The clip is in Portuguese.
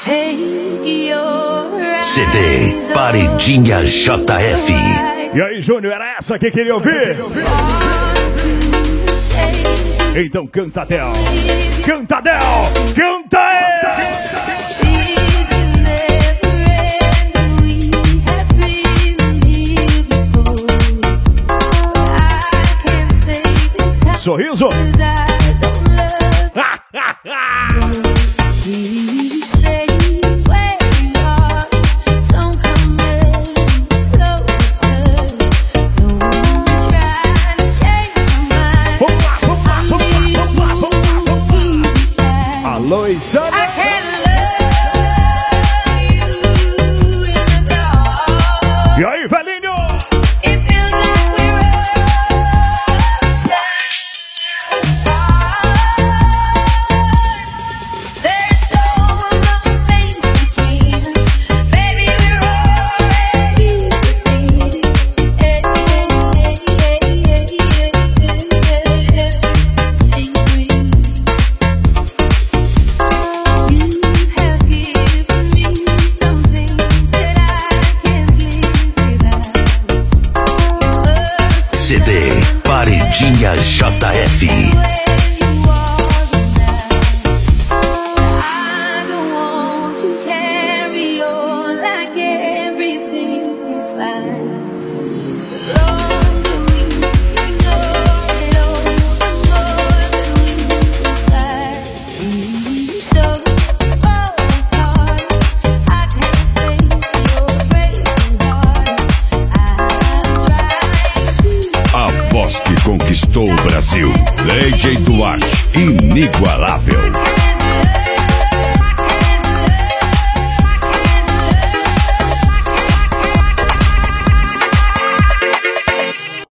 CD Paredinha JF. E aí, Júnior, era essa que queria ouvir? Então canta, Del. Canta, Del. Canta! Sorriso. Alô, Isana. E aí, velhinho? Paredinha JF. Que conquistou o Brasil. DJ Duarte, inigualável.